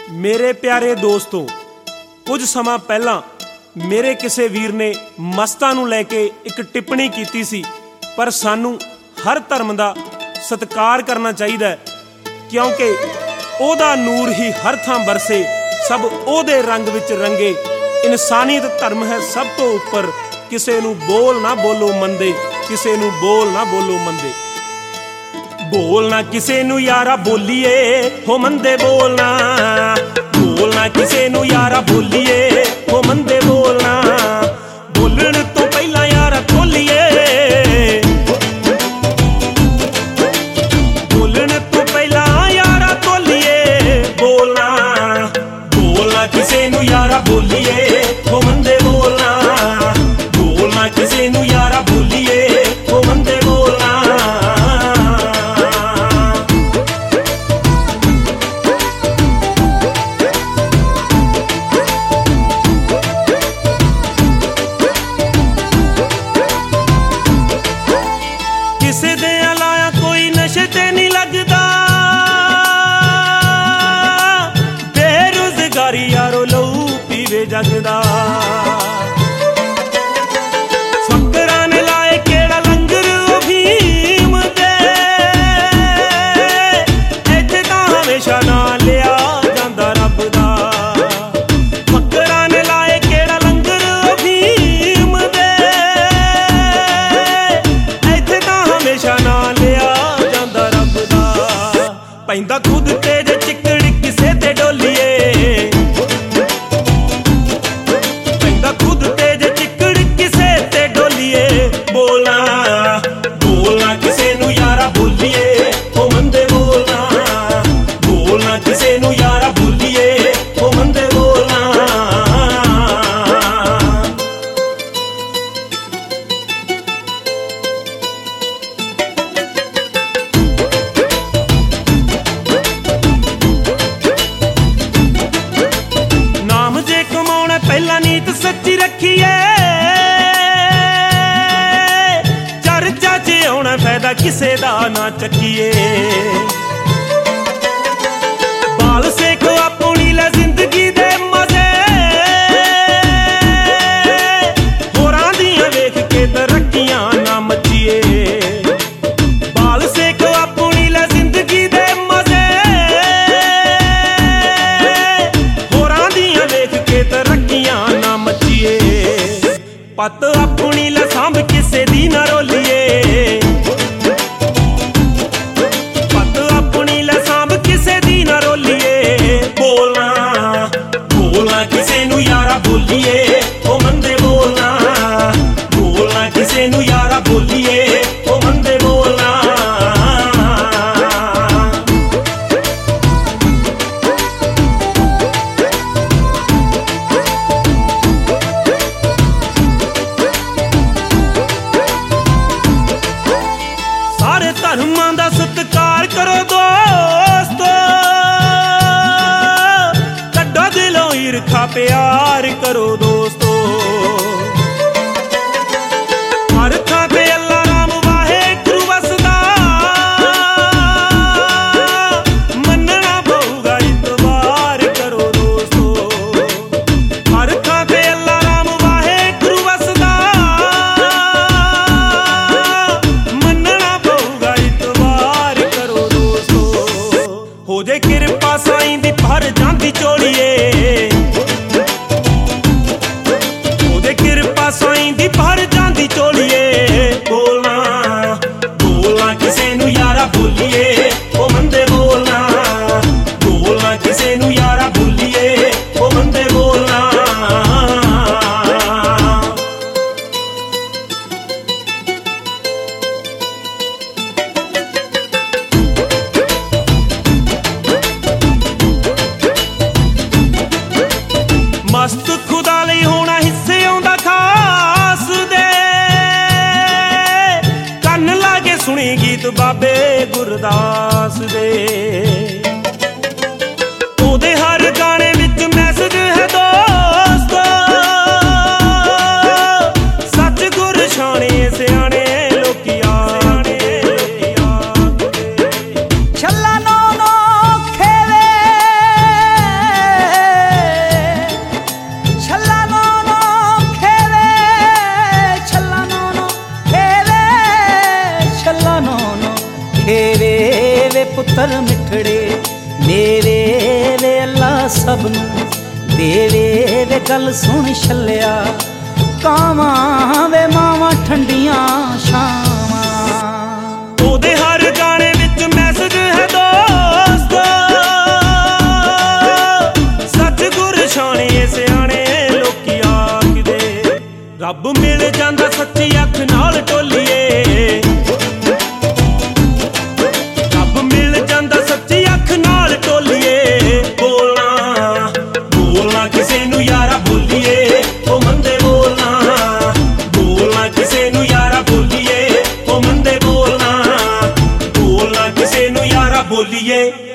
ਮੇਰੇ ਪਿਆਰੇ ਦੋਸਤੋ, ਕੁਝ ਸਮਾਂ ਪਹਿਲਾਂ ਮੇਰੇ ਕਿਸੇ ਵੀਰ ਨੇ ਮਸਤਾਂ ਨੂੰ ਲੈ ਕੇ ਇੱਕ ਟਿੱਪਣੀ ਕੀਤੀ ਸੀ। ਪਰ ਸਾਨੂੰ ਹਰ ਧਰਮ ਦਾ ਸਤਿਕਾਰ ਕਰਨਾ ਚਾਹੀਦਾ ਹੈ, ਕਿਉਂਕਿ ਉਹਦਾ ਨੂਰ ਹੀ ਹਰ ਥਾਂ ਬਰਸੇ, ਸਭ ਉਹਦੇ ਰੰਗ ਵਿੱਚ ਰੰਗੇ। ਇਨਸਾਨੀਅਤ ਧਰਮ ਹੈ ਸਭ ਤੋਂ ਉੱਪਰ, ਕਿਸੇ ਨੂੰ ਬੋਲ ਨਾ ਬੋਲੋ ਮੰਦੇ, ਕਿਸੇ ਨੂੰ ਬੋਲ ਨਾ ਬੋਲੋ ਮੰਦੇ। ਬੋਲਣਾ ਕਿਸੇ ਨੂੰ ਯਾਰਾ ਬੋਲੀਏ ਹੋ ਮੰਦੇ, ਬੋਲਣਾ ਬੋਲਣਾ ਕਿਸੇ ਨੂੰ ਯਾਰਾ ਬੋਲੀਏ ਹੋ ਮੰਦੇ, ਬੋਲਣਾ ਬੋਲਣ ਤੋਂ ਪਹਿਲਾਂ ਯਾਰਾ ਖੋਲੀਏ, ਬੋਲਣ ਤੋਂ ਪਹਿਲਾਂ ਯਾਰਾ ਖੋਲੀਏ। ਬੋਲਣਾ ਬੋਲਣਾ ਕਿਸੇ ਨੂੰ ਯਾਰਾ ਬੋਲੀਏ ਹੋ ਮੰਦੇ, ਬੋਲਣਾ ਬੋਲਣਾ ਕਿਸੇ ਨੂੰ ਯਾਰਾ ਬੋਲੀਏ ਹੋ ਮੰਦੇ, ਬੋਲਣਾ। ਕਿਸੇ ਦੇ ਲਾਇਆ ਕੋਈ ਨਸ਼ੇ ਤੇ ਨਹੀਂ ਲੱਗਦਾ, ਬੇਰੁਜ਼ਗਾਰੀ ਯਾਰੋ ਲਹੂ ਪੀਵੇ ਜਗਦਾ। ਫਕਰਾਂ ਨੇ ਲਾਏ ਕਿਹੜਾ ਲੰਗਰ ਉਹ ਭੀਮ ਦੇ, ਇੱਥੇ ਤਾਂ ਹਮੇਸ਼ਾ ਨਾਂ ਲਿਆ ਜਾਂਦਾ ਰੱਬ ਦਾ। ਫਕਰਾਂ ਨੇ ਲਾਏ ਕਿਹੜਾ ਲੰਗਰ ਉਹ ਭੀਮ ਦੇ, ਇੱਥੇ ਤਾਂ ਹਮੇਸ਼ਾ ਨਾਂ ਲਿਆ ਜਾਂਦਾ ਰੱਬ ਦਾ। ਪੈਂਦਾ ਖੁਦ ਤੇ ਜੇ ਚਿੱਕੜ ਕਿਸੇ ਤੇ ਡੋਲੀਏ, ਪੈਂਦਾ ਖੁਦ ਤੇ ਜੇ ਚਿੱਕੜ ਕਿਸੇ ਤੇ ਡੋਲੀਏ। ਬੋਲਣਾ ਬੋਲਣਾ ਕਿਸੇ ਨੂੰ ਯਾਰਾ ਬੋਲੀਏ ਹੋ ਮੰਦੇ, ਬੋਲਣਾ ਬੋਲਣਾ ਕਿਸੇ ਨੂੰ ਯਾਰਾ ਬੋਲੀਏ ਹੋ ਮੰਦੇ, ਬੋਲਣਾ। ਨਾਮ ਜੇ ਕਮਾਉਣਾ ਪਹਿਲਾਂ ਨੀਤ ਸੱਚੀ ਰੱਖੀਏ, ਚਰਚਾ 'ਚ ਆਉਣਾ ਫਾਇਦਾ ਕਿਸੇ ਦਾ ਨਾ ਚੱਕੀਏ। ਬਾਲ ਸੇਖੋ ਆਪਣੀ ਲੈ ਜ਼ਿੰਦਗੀ ਦੇ ਮਜ਼ੇ, ਹੋਰਾਂ ਦੀਆਂ ਵੇਖ ਕੇ ਤਰੱਕੀਆਂ ਨਾ ਮੱਚੀਏ। ਬਾਲ ਸੇਖੋ ਆਪਣੀ ਲੈ ਜ਼ਿੰਦਗੀ ਦੇ ਮਜ਼ੇ, ਹੋਰਾਂ ਦੀਆਂ ਵੇਖ ਕੇ ਤਰੱਕੀਆਂ ਨਾ ਮੱਚੀਏ। ਪੱਤ ਆਪਣੀ ਲੈ ਸਾਂਭ ਕਿਸੇ ਦੀ ਨਾ ਰੋਲੀਏ, ਪੱਤ ਆਪਣੀ ਲੈ ਸਾਂਭ ਕਿਸੇ ਦੀ ਨਾ ਰੋਲੀਏ। ਬੋਲਣਾ ਬੋਲਣਾ ਕਿਸੇ ਨੂੰ ਯਾਰਾ ਬੋਲੀਏ ਹੋ ਮੰਦੇ, ਬੋਲਣਾ ਬੋਲਣਾ ਕਿਸੇ ਨੂੰ ਯਾਰਾ ਬੋਲੀਏ ਹੋ ਮੰਦੇ, ਬੋਲਣਾ। ਸਾਰੇ ਧਰਮਾਂ ਦਾ ਸਤਿਕਾਰ ਕਰੋ ਦੋਸਤੋ, ਕੱਢੋ ਦਿਲੋਂ ਈਰਖਾ ਪਿਆਰ ਕਰੋ ਦੋਸਤੋ। ਹਰ ਥਾਂ ਤੇ ਅੱਲਾ ਰਾਮ ਵਾਹਿਗੁਰੂ ਵਸਦਾ, ਮੰਨਣਾ ਪਊਗਾ ਇਤਬਾਰ ਕਰੋ ਦੋਸਤੋ। ਹਰ ਥਾਂ ਤੇ ਅੱਲਾ ਰਾਮ ਵਾਹਿਗੁਰੂ ਵਸਦਾ, ਮੰਨਣਾ ਪਊਗਾ ਇਤਬਾਰ ਕਰੋ ਦੋਸਤੋ। ਹੋ ਜੇ ਕਿਰਪਾ ਸਾਈਂ ਦੀ ਭਰ ਜਾਂਦੀ ਝੋਲੀਏ, ਹੋ ਜੇ ਕਿਰਪਾ ਸਾਈਂ ਦੀ ਭਰ ਜਾਂਦੀ ਝੋਲੀਏ। ਬੋਲਣਾ ਬੋਲਣਾ ਕਿਸੇ ਨੂੰ ਯਾਰਾ ਬੋਲੀਏ ਹੋ ਮੰਦੇ, ਬੋਲਣਾ ਬੋਲਣਾ ਕਿਸੇ ਨੂੰ ਯਾਰਾ ਬੋਲੀਏ ਹੋ ਮੰਦੇ, ਬੋਲਣਾ। ਮਸਤ ਖੁਦਾ ਲਈ ਹੋਣਾ ਹਿੱਸੇ ਆਉਂਦਾ ਖਾਸ ਦੇ, ਕੰਨ ਲਾ ਕੇ ਸੁਣੀ ਗੀਤ ਬਾਬੇ ਗੁਰਦਾਸ ਦੇ। ਉਹਦੇ ਹਰ ਗਾਣੇ ਵਿੱਚ ਮੈਸੇਜ ਹੈ ਦੋਸਤੋ, ਸੱਚ ਗੁਰ ਛਾਣੇ ਸਿਆਣੇ ਲੋਕੀ ਆਣੇ। ਛੱਲਾ ਨੋ ਨੋ ਖੇਵੇ पुत्र मिठड़े मेरे वे अल्लाह सब नू देवे वे गल सुन छलिया कावां वे मावां ठंडियां छावां ओदे हर गाने विच मैसेज है दोस्तो सतगुर छाणे सियाणे लोकी आखदे रब मिल जांदा सच्ची अख नाल टोलीए रब मिल जांदा सच्ची अख नाल टोलीए बोलना बोलना किसे नू यारा बोलीए ओ मंदे बोलना बोलना किसे नू यारा बोलीए ओ मंदे बोलना बोलना किसे नू यारा बोलीए